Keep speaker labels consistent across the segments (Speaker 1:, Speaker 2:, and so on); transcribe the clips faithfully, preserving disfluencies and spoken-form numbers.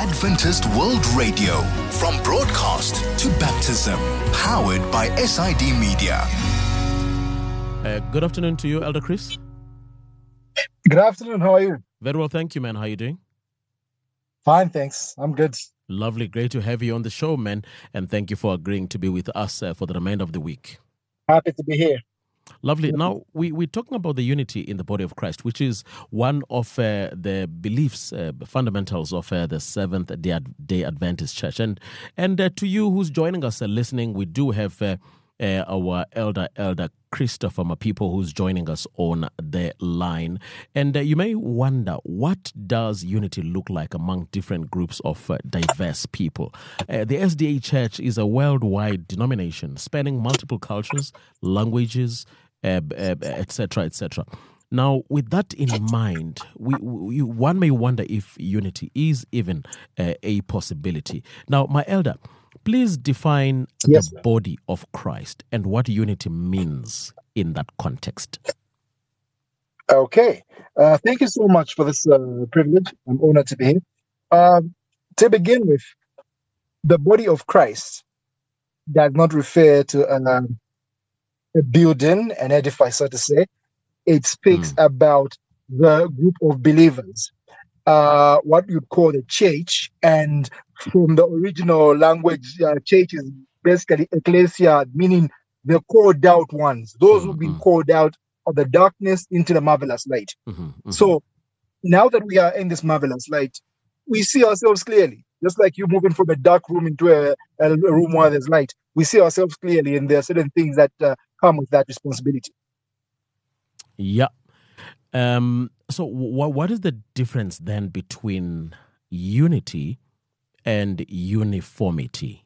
Speaker 1: Adventist World Radio, from broadcast to baptism, powered by S I D Media.
Speaker 2: Uh, good afternoon to you, Elder Chris.
Speaker 3: Good afternoon. How are you?
Speaker 2: Very well, thank you, man. How are you doing?
Speaker 3: Fine, thanks. I'm good.
Speaker 2: Lovely. Great to have you on the show, man. And thank you for agreeing to be with us uh, for the remainder of the week.
Speaker 3: Happy to be here.
Speaker 2: Lovely. Now, we, we're talking about the unity in the body of Christ, which is one of uh, the beliefs, uh, fundamentals of uh, the Seventh-day Adventist Church. And and uh, to you who's joining us and uh, listening, we do have uh, uh, our elder, Elder Christopher Mapipo, who's joining us on the line. And uh, you may wonder, what does unity look like among different groups of uh, diverse people? Uh, the S D A Church is a worldwide denomination spanning multiple cultures, languages, uh, uh, et cetera, et cetera. Now, with that in mind, we, we one may wonder if unity is even uh, a possibility. Now, my elder, please define
Speaker 3: yes,
Speaker 2: the body of Christ and what unity means in that context.
Speaker 3: Okay. Uh, thank you so much for this uh, privilege. I'm honored to be here. Uh, to begin with, the body of Christ does not refer to uh, a building, an edifice, so to say. It speaks mm. about the group of believers, uh, what you'd call the church. And from the original language, uh, church is basically ecclesia, meaning the called out ones, those mm-hmm. who've been called out of the darkness into the marvelous light.
Speaker 2: Mm-hmm. Mm-hmm.
Speaker 3: So now that we are in this marvelous light, we see ourselves clearly. Just like you moving from a dark room into a, a room where there's light, we see ourselves clearly, and there are certain things that uh, come with that responsibility.
Speaker 2: Yeah. Um, so w- what is the difference then between unity and uniformity?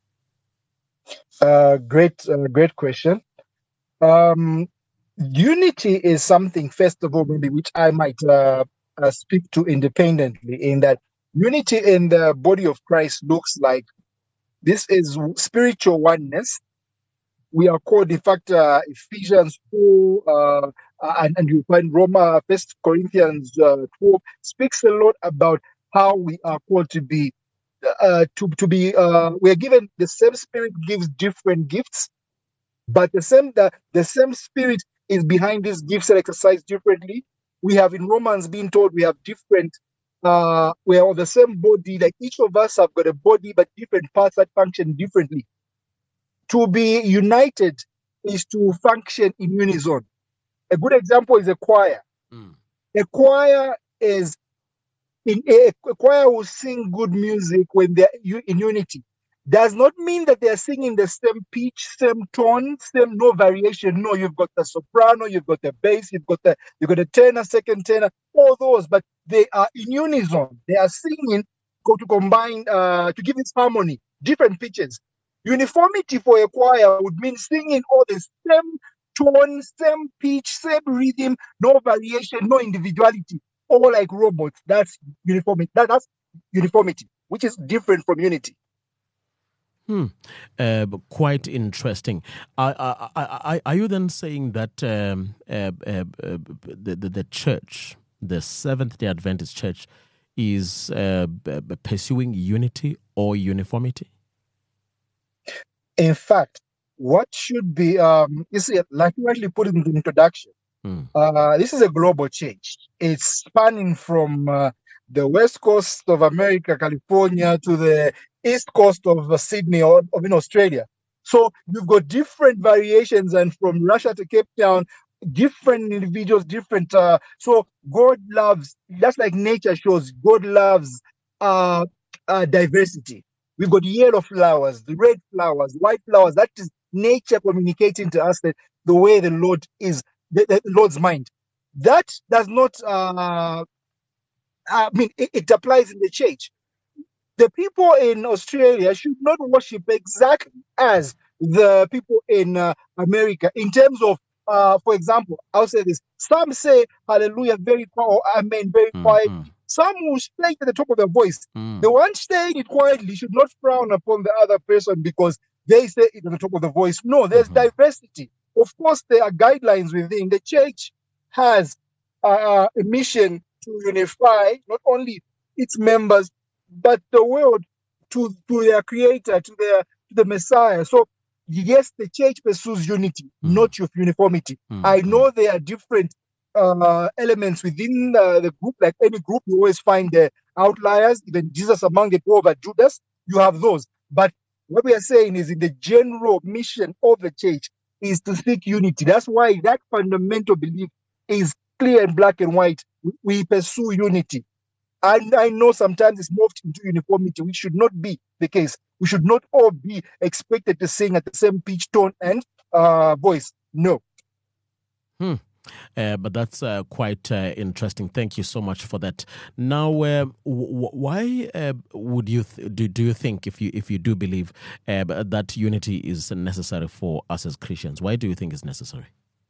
Speaker 3: Uh, great, uh, great question. Um, unity is something, first of all, maybe which I might uh, uh, speak to independently, in that unity in the body of Christ looks like this is spiritual oneness. We are called, in fact, uh, Ephesians four, uh, and, and you find Roma, First Corinthians uh, twelve speaks a lot about how we are called to be, uh, to to be. Uh, we are given the same Spirit gives different gifts, but the same the, the same Spirit is behind these gifts and exercised differently. We have in Romans been told we have different. Uh, we are on the same body. Like each of us have got a body, but different parts that function differently. To be united is to function in unison. A good example is a choir.
Speaker 2: Mm.
Speaker 3: A choir is in a, a choir will sing good music when they're in unity. Does not mean that they are singing the same pitch, same tone, same no variation. No, you've got the soprano, you've got the bass, you've got the you've got a tenor, second tenor, all those, but they are in unison. They are singing go to combine uh, to give this harmony, different pitches. Uniformity for a choir would mean singing all the same tone, same pitch, same rhythm, no variation, no individuality, all like robots. That's uniformity. That, that's uniformity, which is different from unity.
Speaker 2: Hmm. Uh, quite interesting. Uh, I, I, I, are you then saying that um, uh, uh, uh, the, the the church, the Seventh-day Adventist Church, is uh, pursuing unity or uniformity?
Speaker 3: In fact, what should be, um, you see, like you rightly put in the introduction,
Speaker 2: mm.
Speaker 3: uh, this is a global change. It's spanning from uh, the west coast of America, California, to the east coast of uh, Sydney or of in Australia. So you've got different variations, and from Russia to Cape Town, different individuals, different. Uh, so God loves, just like nature shows, God loves uh, uh, diversity. We've got yellow flowers, the red flowers, white flowers. That is nature communicating to us that the way the Lord is, the, the Lord's mind. That does not, uh, I mean, it, it applies in the church. The people in Australia should not worship exactly as the people in uh, America in terms of, uh, for example, I'll say this. Some say hallelujah very quiet, or amen very
Speaker 2: Mm,
Speaker 3: quiet.
Speaker 2: mm.
Speaker 3: Some will say at the top of their voice.
Speaker 2: Mm.
Speaker 3: The one saying it quietly should not frown upon the other person because they say it at the top of the voice. No, there's
Speaker 2: Mhm.
Speaker 3: diversity. Of course, there are guidelines within. The church has uh, a mission to unify not only its members, but the world to, to their creator, to their to the Messiah. So yes, the church pursues unity,
Speaker 2: Mm.
Speaker 3: not your uniformity.
Speaker 2: Mm,
Speaker 3: I
Speaker 2: mm.
Speaker 3: know there are different uh, elements within uh, the group. Like any group, you always find the outliers. Even Jesus among the twelve at Judas, you have those. But what we are saying is in the general mission of the church is to seek unity. That's why that fundamental belief is clear and black and white. We, we pursue unity. And I know sometimes it's morphed into uniformity, which should not be the case. We should not all be expected to sing at the same pitch, tone, and uh, voice. No.
Speaker 2: Hmm. Uh, but that's uh, quite uh, interesting. Thank you so much for that. Now, uh, w- why uh, would you th- do? Do you think, if you if you do believe uh, that unity is necessary for us as Christians, why do you think it's necessary?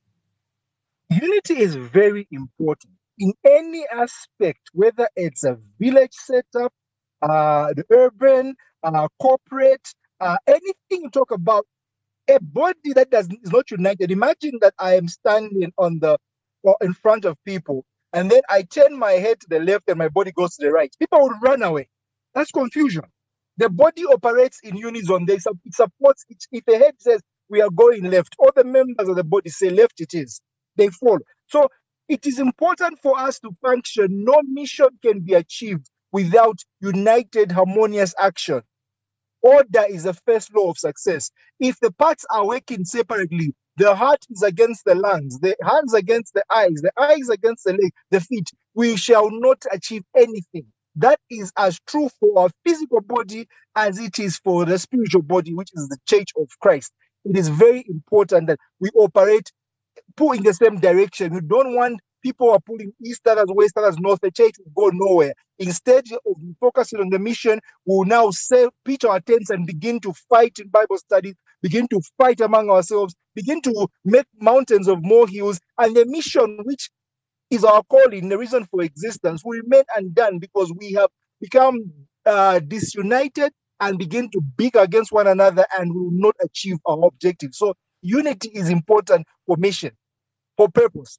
Speaker 3: Unity is very important in any aspect, whether it's a village setup, uh, the urban, uh, corporate, uh, anything you talk about. A body that does is not united. Imagine that I am standing on the or in front of people, and then I turn my head to the left and my body goes to the right. People would run away. That's confusion. The body operates in unison. They sup- it supports it. If the head says we are going left, all the members of the body say left it is. They follow. So it is important for us to function. No mission can be achieved without united, harmonious action. Order is the first law of success. If the parts are working separately, the heart is against the lungs, the hands against the eyes, the eyes against the leg, the feet, we shall not achieve anything. That is as true for our physical body as it is for the spiritual body, which is the church of Christ. It is very important that we operate, pull in the same direction. We don't want people who are pulling east, others west, others north. The church will go nowhere. Instead of focusing on the mission, we will now say, pitch our tents and begin to fight in Bible studies, begin to fight among ourselves, begin to make mountains of molehills, and the mission, which is our calling, the reason for existence, will remain undone because we have become uh, disunited and begin to big against one another and will not achieve our objective. So unity is important for mission, for purpose.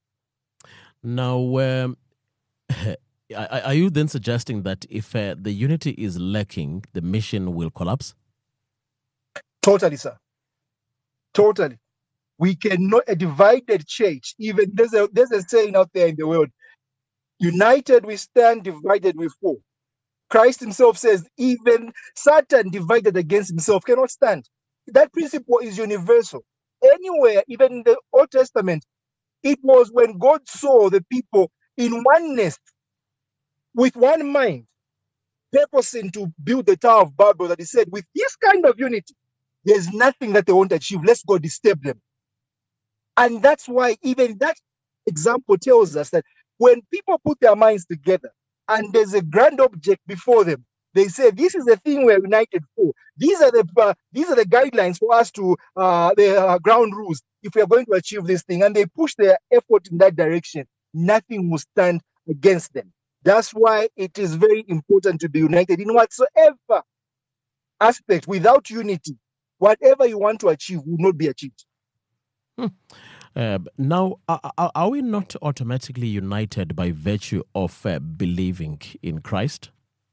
Speaker 2: Now, um, are you then suggesting that if uh, the unity is lacking, the mission will collapse?
Speaker 3: Totally, sir. Totally. We cannot, a divided church, even there's a, there's a saying out there in the world, united we stand, divided we fall. Christ himself says, even Satan divided against himself cannot stand. That principle is universal. Anywhere, even in the Old Testament, it was when God saw the people in oneness, with one mind, purposing to build the Tower of Babel, that he said, with this kind of unity, there's nothing that they won't achieve. Let's go disturb them. And that's why even that example tells us that when people put their minds together and there's a grand object before them, they say, this is the thing we're united for. These are the uh, these are the guidelines for us to, uh, the uh, ground rules, if we are going to achieve this thing. And they push their effort in that direction. Nothing will stand against them. That's why it is very important to be united in whatsoever aspect. Without unity, whatever you want to achieve will not be achieved.
Speaker 2: Hmm. Uh, now, are, are we not automatically united by virtue of uh, believing in Christ?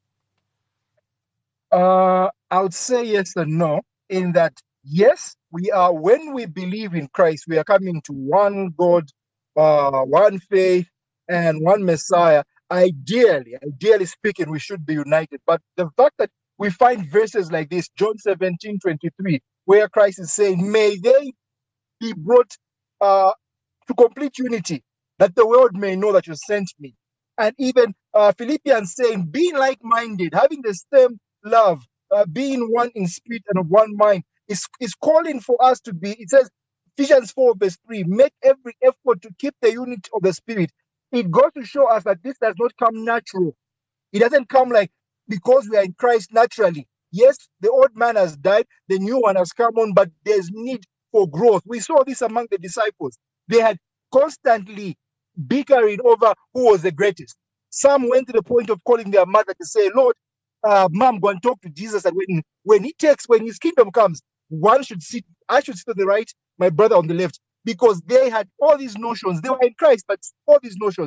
Speaker 3: Uh, I would say yes and no, in that, yes, we are, when we believe in Christ, we are coming to one God, uh, one faith, and one Messiah. Ideally, ideally speaking, we should be united. But the fact that we find verses like this, John seventeen twenty-three, where Christ is saying, may they be brought uh, to complete unity, that the world may know that you sent me. And even uh, Philippians saying, being like-minded, having the same love, uh, being one in spirit and of one mind, is, is calling for us to be, it says, Ephesians four verse three, make every effort to keep the unity of the spirit. It goes to show us that this does not come natural. It doesn't come like because we are in Christ naturally. Yes, the old man has died, the new one has come on, but there's need for growth. We saw this among the disciples. They had constantly bickering over who was the greatest. Some went to the point of calling their mother to say, Lord, uh, mom, go and talk to Jesus. And when, when he takes, when his kingdom comes, one should sit, I should sit on the right, my brother on the left. Because they had all these notions. They were in Christ, but all these notions.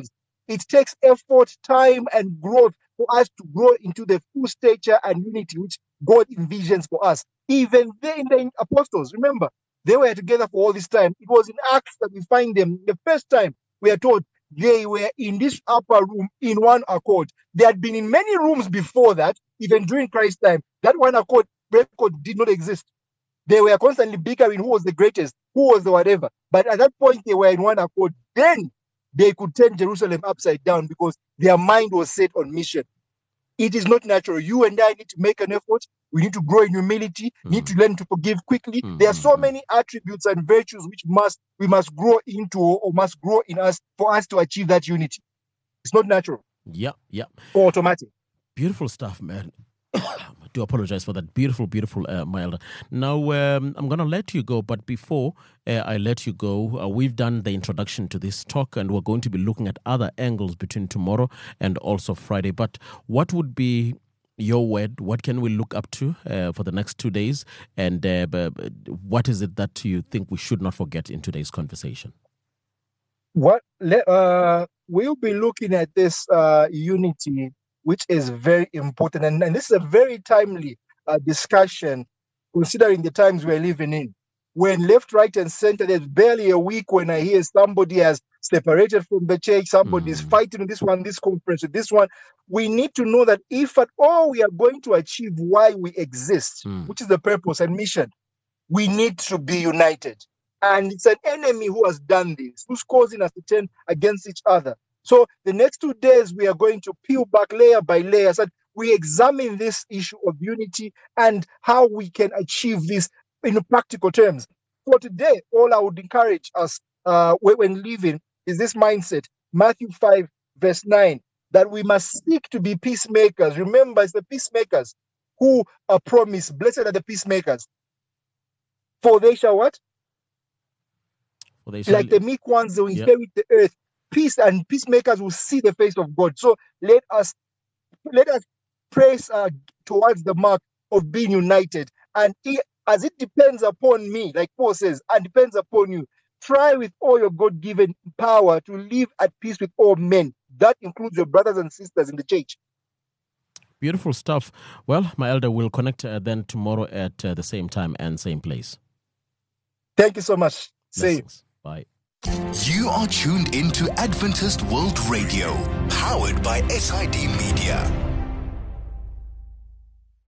Speaker 3: It takes effort, time, and growth for us to grow into the full stature and unity which God envisions for us. Even they in the apostles, remember, they were together for all this time. It was in Acts that we find them. The first time we are told they were in this upper room in one accord. They had been in many rooms before that, even during Christ's time. That one accord record did not exist. They were constantly bickering who was the greatest, who was the whatever. But at that point, they were in one accord. Then they could turn Jerusalem upside down because their mind was set on mission. It is not natural. You and I need to make an effort. We need to grow in humility, mm. need to learn to forgive quickly. Mm. There are so many attributes and virtues which must we must grow into or must grow in us for us to achieve that unity. It's not natural.
Speaker 2: Yeah, yeah.
Speaker 3: Or automatic.
Speaker 2: Beautiful stuff, man. I do apologize for that. Beautiful, beautiful, uh, my elder. Now, um, I'm going to let you go, but before uh, I let you go, uh, we've done the introduction to this talk, and we're going to be looking at other angles between tomorrow and also Friday. But what would be your word? What can we look up to uh, for the next two days? And uh, what is it that you think we should not forget in today's conversation?
Speaker 3: What uh, we'll be looking at this uh, unity, which is very important. And, and this is a very timely uh, discussion, considering the times we're living in. When left, right, and center, there's barely a week when I hear somebody has separated from the church, somebody is mm. fighting with this one, this conference with this one. We need to know that if at all we are going to achieve why we exist, mm. which is the purpose and mission, we need to be united. And it's an enemy who has done this, who's causing us to turn against each other. So the next two days, we are going to peel back layer by layer so that we examine this issue of unity and how we can achieve this in practical terms. For today, all I would encourage us uh, when living is this mindset, Matthew five, verse nine, that we must seek to be peacemakers. Remember, it's the peacemakers who are promised. Blessed are the peacemakers. For they shall what?
Speaker 2: For they shall...
Speaker 3: Like the meek ones, they will inherit yep. the earth. Peace and peacemakers will see the face of God. So let us let us press uh, towards the mark of being united. And it, as it depends upon me, like Paul says, and depends upon you, try with all your God-given power to live at peace with all men. That includes your brothers and sisters in the church.
Speaker 2: Beautiful stuff. Well, my elder, will connect uh, then tomorrow at uh, the same time and same place.
Speaker 3: Thank you so much. Same.
Speaker 2: Bye.
Speaker 1: You are tuned into Adventist World Radio, powered by S I D Media.